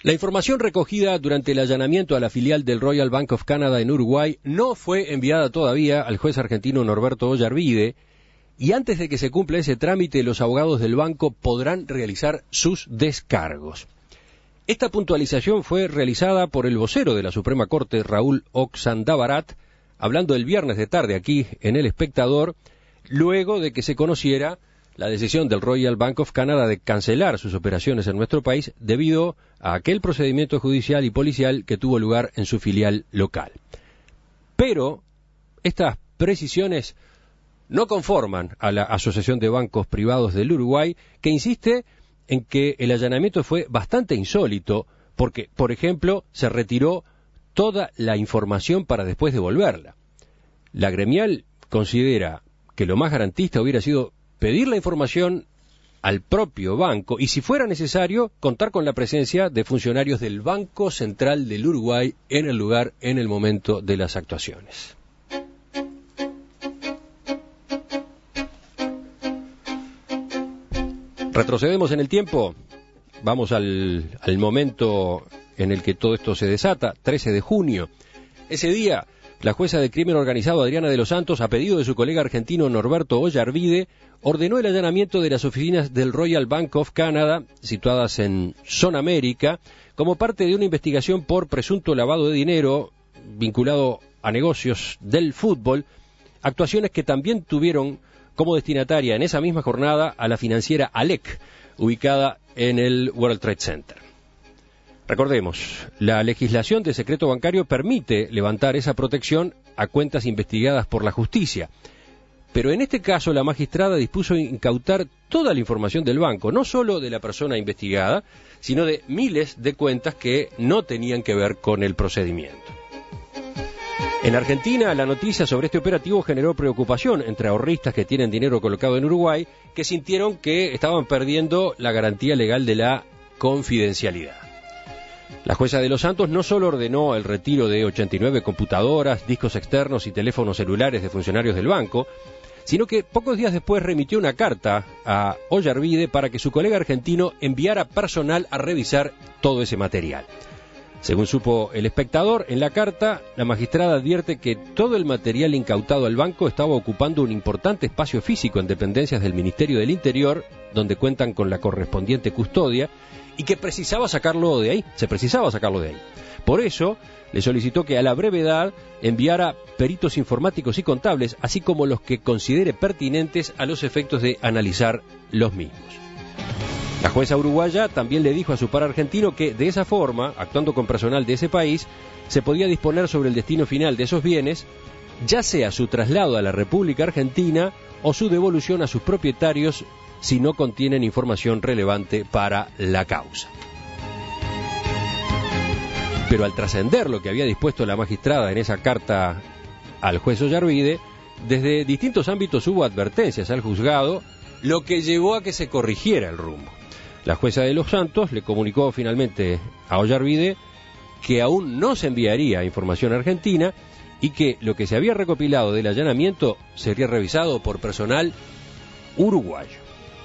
La información recogida durante el allanamiento a la filial del Royal Bank of Canada en Uruguay no fue enviada todavía al juez argentino Norberto Ollarvide, y antes de que se cumpla ese trámite, los abogados del banco podrán realizar sus descargos. Esta puntualización fue realizada por el vocero de la Suprema Corte, Raúl Oxandabarat, hablando el viernes de tarde aquí en El Espectador, luego de que se conociera la decisión del Royal Bank of Canada de cancelar sus operaciones en nuestro país debido a aquel procedimiento judicial y policial que tuvo lugar en su filial local. Pero estas precisiones no conforman a la Asociación de Bancos Privados del Uruguay, que insiste en que el allanamiento fue bastante insólito porque, por ejemplo, se retiró toda la información para después devolverla. La gremial considera que lo más garantista hubiera sido pedir la información al propio banco y, si fuera necesario, contar con la presencia de funcionarios del Banco Central del Uruguay en el lugar, en el momento de las actuaciones. Retrocedemos en el tiempo, vamos al momento en el que todo esto se desata, 13 de junio. Ese día, la jueza de crimen organizado Adriana de los Santos, a pedido de su colega argentino Norberto Ollarvide, ordenó el allanamiento de las oficinas del Royal Bank of Canada, situadas en Zona América, como parte de una investigación por presunto lavado de dinero vinculado a negocios del fútbol, actuaciones que también tuvieron como destinataria en esa misma jornada a la financiera ALEC, ubicada en el World Trade Center. Recordemos, la legislación de secreto bancario permite levantar esa protección a cuentas investigadas por la justicia, pero en este caso la magistrada dispuso incautar toda la información del banco, no solo de la persona investigada, sino de miles de cuentas que no tenían que ver con el procedimiento. En Argentina, la noticia sobre este operativo generó preocupación entre ahorristas que tienen dinero colocado en Uruguay, que sintieron que estaban perdiendo la garantía legal de la confidencialidad. La jueza de los Santos no solo ordenó el retiro de 89 computadoras, discos externos y teléfonos celulares de funcionarios del banco, sino que pocos días después remitió una carta a Ollarvide para que su colega argentino enviara personal a revisar todo ese material. Según supo El Espectador, en la carta, la magistrada advierte que todo el material incautado al banco estaba ocupando un importante espacio físico en dependencias del Ministerio del Interior, donde cuentan con la correspondiente custodia, y que se precisaba sacarlo de ahí. Por eso, le solicitó que a la brevedad enviara peritos informáticos y contables, así como los que considere pertinentes a los efectos de analizar los mismos. La jueza uruguaya también le dijo a su par argentino que, de esa forma, actuando con personal de ese país, se podía disponer sobre el destino final de esos bienes, ya sea su traslado a la República Argentina o su devolución a sus propietarios si no contienen información relevante para la causa. Pero al trascender lo que había dispuesto la magistrada en esa carta al juez Ollarvide, desde distintos ámbitos hubo advertencias al juzgado, lo que llevó a que se corrigiera el rumbo. La jueza de los Santos le comunicó finalmente a Ollarvide que aún no se enviaría información argentina y que lo que se había recopilado del allanamiento sería revisado por personal uruguayo.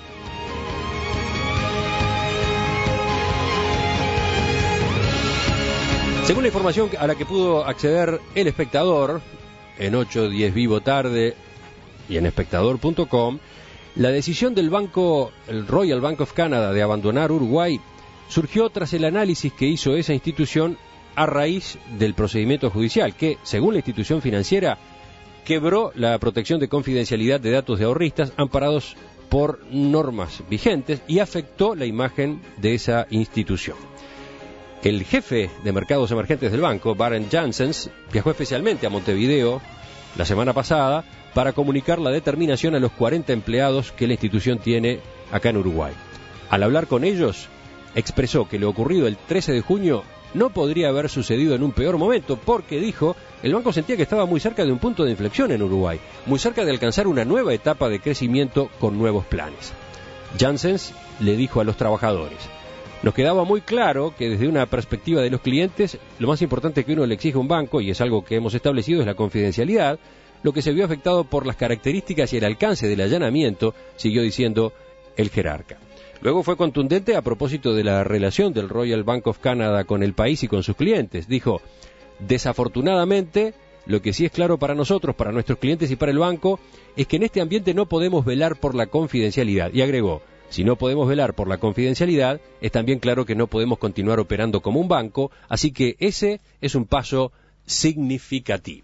Según la información a la que pudo acceder El Espectador, en 810 Vivo Tarde y en espectador.com, la decisión del banco, el Royal Bank of Canada, de abandonar Uruguay surgió tras el análisis que hizo esa institución a raíz del procedimiento judicial que, según la institución financiera, quebró la protección de confidencialidad de datos de ahorristas amparados por normas vigentes y afectó la imagen de esa institución. El jefe de mercados emergentes del banco, Barend Janssens, viajó especialmente a Montevideo la semana pasada para comunicar la determinación a los 40 empleados que la institución tiene acá en Uruguay. Al hablar con ellos, expresó que lo ocurrido el 13 de junio no podría haber sucedido en un peor momento, porque, dijo, el banco sentía que estaba muy cerca de un punto de inflexión en Uruguay, muy cerca de alcanzar una nueva etapa de crecimiento con nuevos planes. Janssens le dijo a los trabajadores: nos quedaba muy claro que desde una perspectiva de los clientes, lo más importante que uno le exige a un banco, y es algo que hemos establecido, es la confidencialidad, lo que se vio afectado por las características y el alcance del allanamiento, siguió diciendo el jerarca. Luego fue contundente a propósito de la relación del Royal Bank of Canada con el país y con sus clientes. Dijo: desafortunadamente, lo que sí es claro para nosotros, para nuestros clientes y para el banco, es que en este ambiente no podemos velar por la confidencialidad. Y agregó: si no podemos velar por la confidencialidad, es también claro que no podemos continuar operando como un banco, así que ese es un paso significativo.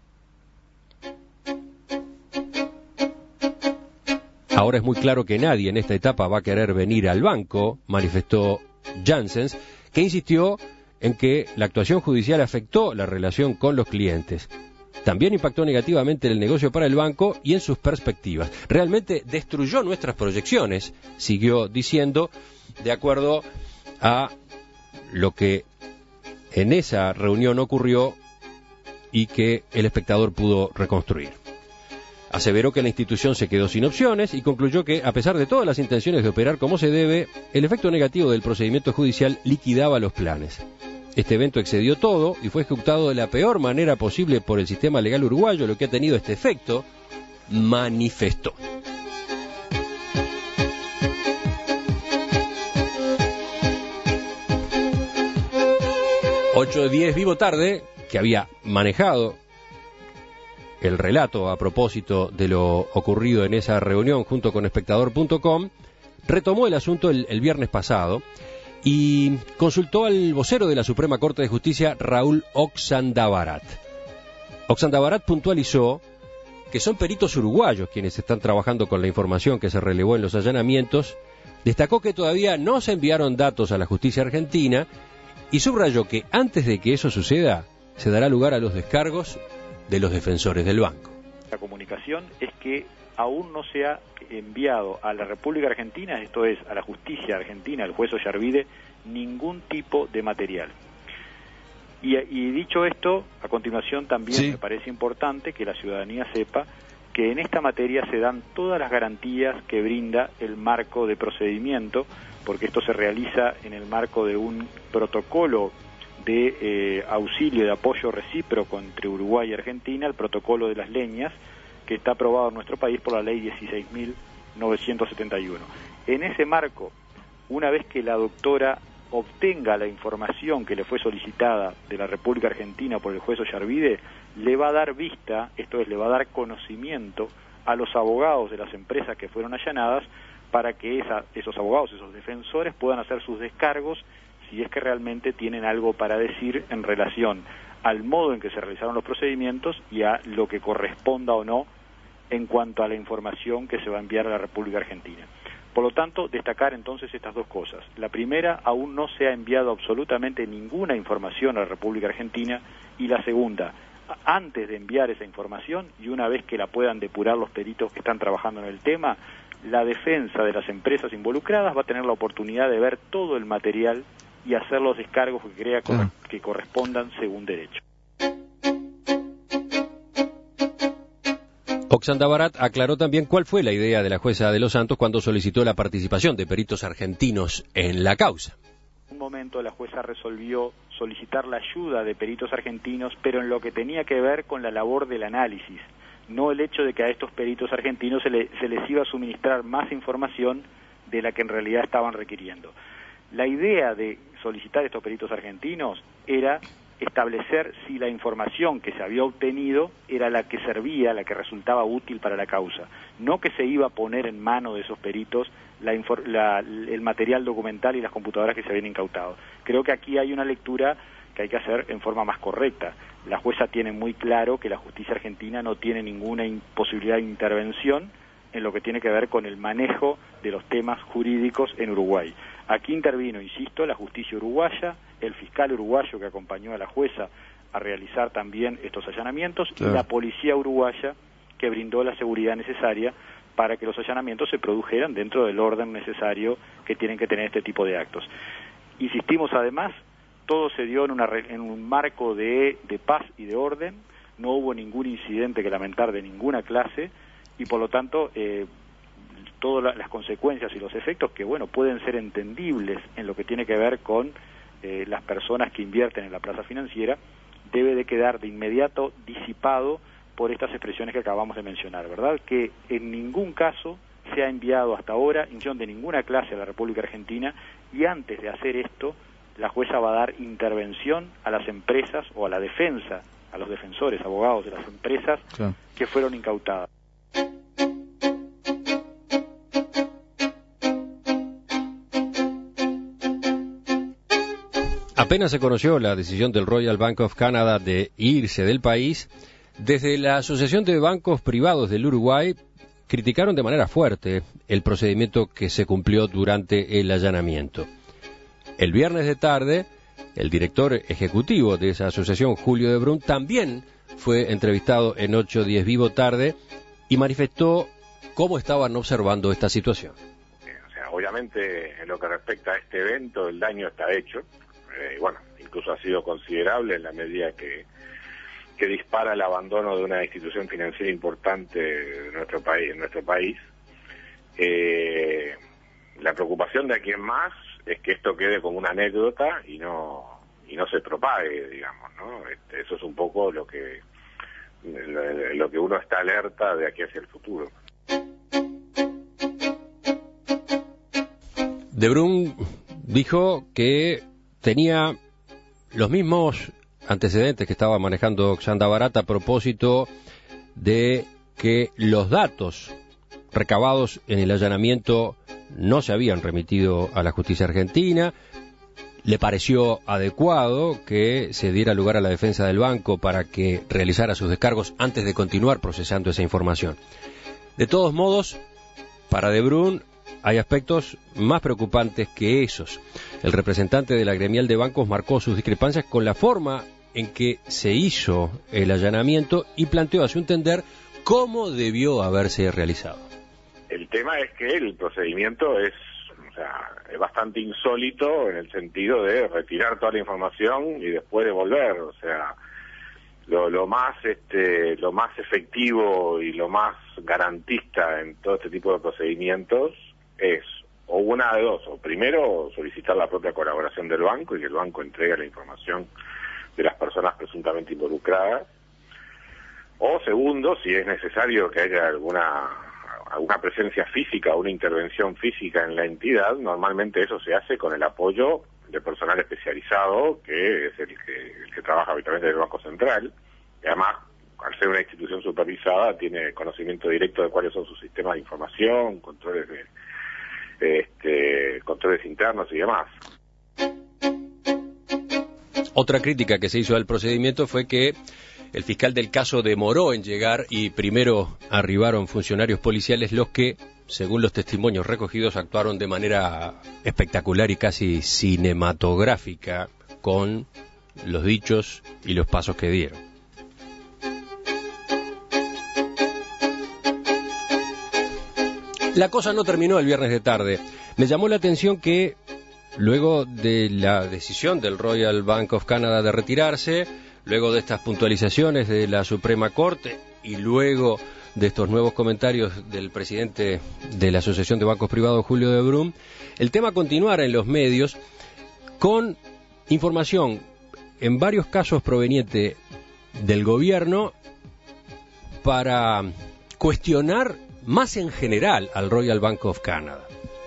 Ahora es muy claro que nadie en esta etapa va a querer venir al banco, manifestó Janssens, que insistió en que la actuación judicial afectó la relación con los clientes. También impactó negativamente en el negocio para el banco y en sus perspectivas. Realmente destruyó nuestras proyecciones, siguió diciendo, de acuerdo a lo que en esa reunión ocurrió y que el espectador pudo reconstruir. Aseveró que la institución se quedó sin opciones y concluyó que, a pesar de todas las intenciones de operar como se debe, el efecto negativo del procedimiento judicial liquidaba los planes. Este evento excedió todo y fue ejecutado de la peor manera posible por el sistema legal uruguayo, lo que ha tenido este efecto, manifestó. Ocho de 10 Vivo Tarde, que había manejado el relato a propósito de lo ocurrido en esa reunión junto con espectador.com, retomó el asunto el viernes pasado y consultó al vocero de la Suprema Corte de Justicia, Raúl Oxandabarat. Oxandabarat puntualizó que son peritos uruguayos quienes están trabajando con la información que se relevó en los allanamientos, destacó que todavía no se enviaron datos a la justicia argentina y subrayó que antes de que eso suceda, se dará lugar a los descargos de los defensores del banco. La comunicación es que aún no se ha enviado a la República Argentina, esto es, a la justicia argentina, al juez Ollarvide, ningún tipo de material. Y dicho esto, a continuación también me parece importante que la ciudadanía sepa que en esta materia se dan todas las garantías que brinda el marco de procedimiento, porque esto se realiza en el marco de un protocolo de auxilio, de apoyo recíproco entre Uruguay y Argentina, el protocolo de las leñas, que está aprobado en nuestro país por la ley 16.971. En ese marco, una vez que la doctora obtenga la información que le fue solicitada de la República Argentina por el juez Ollarvide, le va a dar vista, esto es, le va a dar conocimiento a los abogados de las empresas que fueron allanadas para que esos abogados, esos defensores puedan hacer sus descargos si es que realmente tienen algo para decir en relación al modo en que se realizaron los procedimientos y a lo que corresponda o no en cuanto a la información que se va a enviar a la República Argentina. Por lo tanto, destacar entonces estas dos cosas. La primera, aún no se ha enviado absolutamente ninguna información a la República Argentina, y la segunda, antes de enviar esa información y una vez que la puedan depurar los peritos que están trabajando en el tema, la defensa de las empresas involucradas va a tener la oportunidad de ver todo el material y hacer los descargos que crea que correspondan según derecho. Oxandabarat aclaró también cuál fue la idea de la jueza de Los Santos cuando solicitó la participación de peritos argentinos en la causa. En un momento la jueza resolvió solicitar la ayuda de peritos argentinos, pero en lo que tenía que ver con la labor del análisis, no el hecho de que a estos peritos argentinos se les iba a suministrar más información de la que en realidad estaban requiriendo. La idea de solicitar estos peritos argentinos era establecer si la información que se había obtenido era la que servía, la que resultaba útil para la causa, no que se iba a poner en mano de esos peritos el material documental y las computadoras que se habían incautado. Creo que aquí hay una lectura que hay que hacer en forma más correcta. La jueza tiene muy claro que la justicia argentina no tiene ninguna posibilidad de intervención en lo que tiene que ver con el manejo de los temas jurídicos en Uruguay. Aquí intervino, insisto, la justicia uruguaya, el fiscal uruguayo que acompañó a la jueza a realizar también estos allanamientos, y la policía uruguaya que brindó la seguridad necesaria para que los allanamientos se produjeran dentro del orden necesario que tienen que tener este tipo de actos. Insistimos además, todo se dio en un marco de paz y de orden, no hubo ningún incidente que lamentar de ninguna clase, y por lo tanto todas las consecuencias y los efectos que pueden ser entendibles en lo que tiene que ver con las personas que invierten en la plaza financiera, debe de quedar de inmediato disipado por estas expresiones que acabamos de mencionar, ¿verdad? Que en ningún caso se ha enviado hasta ahora información de ninguna clase a la República Argentina, y antes de hacer esto, la jueza va a dar intervención a las empresas o a la defensa, a los defensores, abogados de las empresas que fueron incautadas. Apenas se conoció la decisión del Royal Bank of Canada de irse del país, desde la Asociación de Bancos Privados del Uruguay criticaron de manera fuerte el procedimiento que se cumplió durante el allanamiento. El viernes de tarde, el director ejecutivo de esa asociación, Julio de Brun, también fue entrevistado en 810 Vivo Tarde y manifestó cómo estaban observando esta situación. Obviamente, en lo que respecta a este evento, el daño está hecho. Bueno, incluso ha sido considerable en la medida que dispara el abandono de una institución financiera importante de nuestro país. La preocupación de quien más es que esto quede como una anécdota y no se propague, digamos, ¿no? Eso es un poco lo que uno está alerta de aquí hacia el futuro. De Brun dijo que tenía los mismos antecedentes que estaba manejando Oxanda Barata a propósito de que los datos recabados en el allanamiento no se habían remitido a la justicia argentina. Le pareció adecuado que se diera lugar a la defensa del banco para que realizara sus descargos antes de continuar procesando esa información. De todos modos, para De Brun hay aspectos más preocupantes que esos. El representante de la gremial de bancos marcó sus discrepancias con la forma en que se hizo el allanamiento y planteó a su entender cómo debió haberse realizado. El tema es que el procedimiento es bastante insólito en el sentido de retirar toda la información y después devolver. O sea, lo más efectivo y lo más garantista en todo este tipo de procedimientos es o una de dos: o primero solicitar la propia colaboración del banco y que el banco entregue la información de las personas presuntamente involucradas, o segundo, si es necesario que haya alguna presencia física o una intervención física en la entidad, normalmente eso se hace con el apoyo de personal especializado, que es el que trabaja habitualmente en el Banco Central, y además, al ser una institución supervisada, tiene conocimiento directo de cuáles son sus sistemas de información, controles internos y demás. Otra crítica que se hizo al procedimiento fue que el fiscal del caso demoró en llegar y primero arribaron funcionarios policiales, los que, según los testimonios recogidos, actuaron de manera espectacular y casi cinematográfica con los dichos y los pasos que dieron. La cosa no terminó el viernes de tarde. Me llamó la atención que luego de la decisión del Royal Bank of Canada de retirarse, luego de estas puntualizaciones de la Suprema Corte y luego de estos nuevos comentarios del presidente de la Asociación de Bancos Privados, Julio de Brun, el tema continuara en los medios con información en varios casos proveniente del gobierno para cuestionar más en general al Royal Bank of Canada.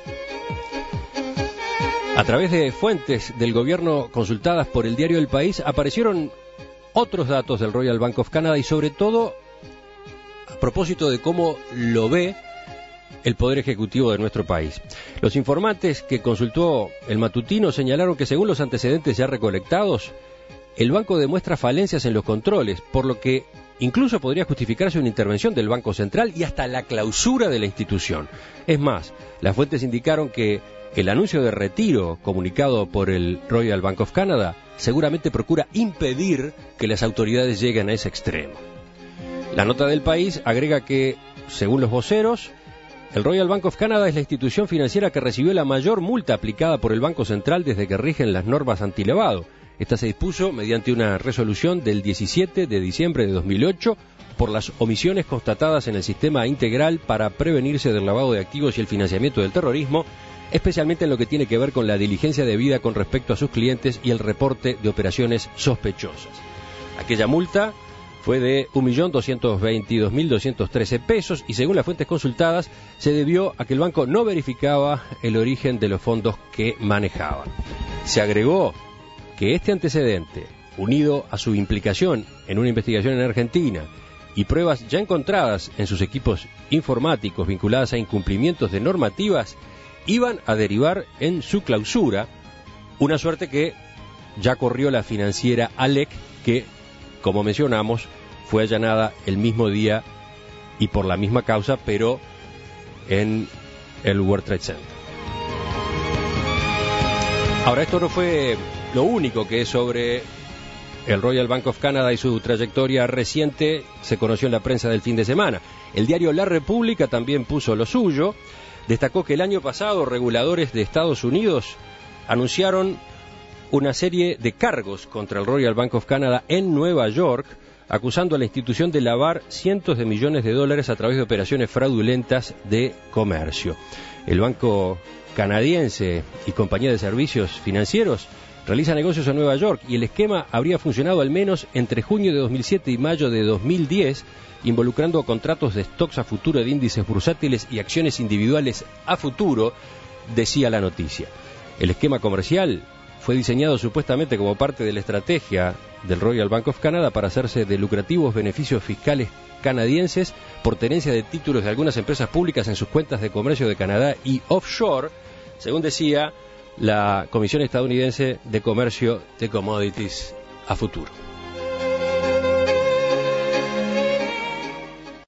A través de fuentes del gobierno consultadas por el diario El País aparecieron otros datos del Royal Bank of Canada y sobre todo a propósito de cómo lo ve el Poder Ejecutivo de nuestro país. Los informantes que consultó el matutino señalaron que según los antecedentes ya recolectados, el banco demuestra falencias en los controles, por lo que incluso podría justificarse una intervención del Banco Central y hasta la clausura de la institución. Es más, las fuentes indicaron que el anuncio de retiro comunicado por el Royal Bank of Canada seguramente procura impedir que las autoridades lleguen a ese extremo. La nota del País agrega que, según los voceros, el Royal Bank of Canada es la institución financiera que recibió la mayor multa aplicada por el Banco Central desde que rigen las normas antilavado. Esta se dispuso mediante una resolución del 17 de diciembre de 2008 por las omisiones constatadas en el sistema integral para prevenirse del lavado de activos y el financiamiento del terrorismo, especialmente en lo que tiene que ver con la diligencia debida con respecto a sus clientes y el reporte de operaciones sospechosas. Aquella multa fue de 1.222.213 pesos y según las fuentes consultadas se debió a que el banco no verificaba el origen de los fondos que manejaba. Se agregó que este antecedente, unido a su implicación en una investigación en Argentina y pruebas ya encontradas en sus equipos informáticos vinculadas a incumplimientos de normativas, iban a derivar en su clausura, una suerte que ya corrió la financiera ALEC, que, como mencionamos, fue allanada el mismo día y por la misma causa, pero en el World Trade Center. Ahora, esto no fue lo único que sobre el Royal Bank of Canada y su trayectoria reciente se conoció en la prensa del fin de semana. El diario La República también puso lo suyo. Destacó que el año pasado reguladores de Estados Unidos anunciaron una serie de cargos contra el Royal Bank of Canada en Nueva York, acusando a la institución de lavar cientos de millones de dólares a través de operaciones fraudulentas de comercio. El banco canadiense y compañía de servicios financieros realiza negocios en Nueva York y el esquema habría funcionado al menos entre junio de 2007 y mayo de 2010, involucrando contratos de stocks a futuro de índices bursátiles y acciones individuales a futuro, decía la noticia. El esquema comercial fue diseñado supuestamente como parte de la estrategia del Royal Bank of Canada para hacerse de lucrativos beneficios fiscales canadienses por tenencia de títulos de algunas empresas públicas en sus cuentas de comercio de Canadá y offshore, según decía la Comisión Estadounidense de Comercio de Commodities a futuro.